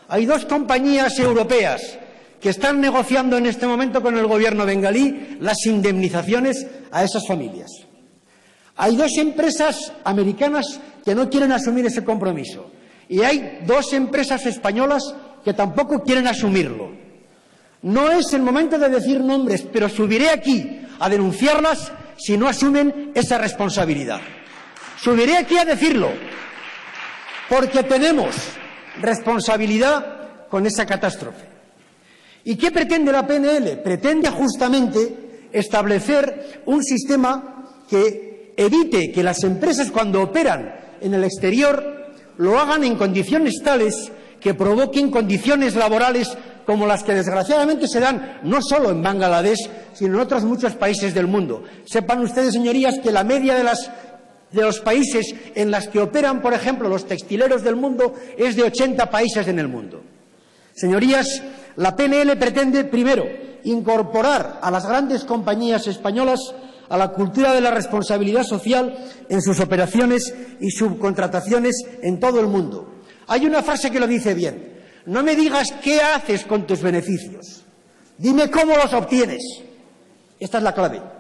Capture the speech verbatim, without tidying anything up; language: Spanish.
Hay dos compañías europeas que están negociando en este momento con el gobierno bengalí las indemnizaciones a esas familias. Hay dos empresas americanas que no quieren asumir ese compromiso y hay dos empresas españolas que tampoco quieren asumirlo. No es el momento de decir nombres, pero subiré aquí a denunciarlas si no asumen esa responsabilidad. Subiré aquí a decirlo, porque tenemos responsabilidad con esa catástrofe. ¿Y qué pretende la P N L? Pretende justamente establecer un sistema que evite que las empresas, cuando operan en el exterior, lo hagan en condiciones tales que provoquen condiciones laborales como las que desgraciadamente se dan no solo en Bangladesh, sino en otros muchos países del mundo. Sepan ustedes, señorías, que la media de, las, de los países en los que operan, por ejemplo, los textileros del mundo es de ochenta países en el mundo. Señorías, la P N L pretende, primero, incorporar a las grandes compañías españolas a la cultura de la responsabilidad social en sus operaciones y subcontrataciones en todo el mundo. Hay una frase que lo dice bien. No me digas qué haces con tus beneficios. Dime cómo los obtienes. Esta es la clave.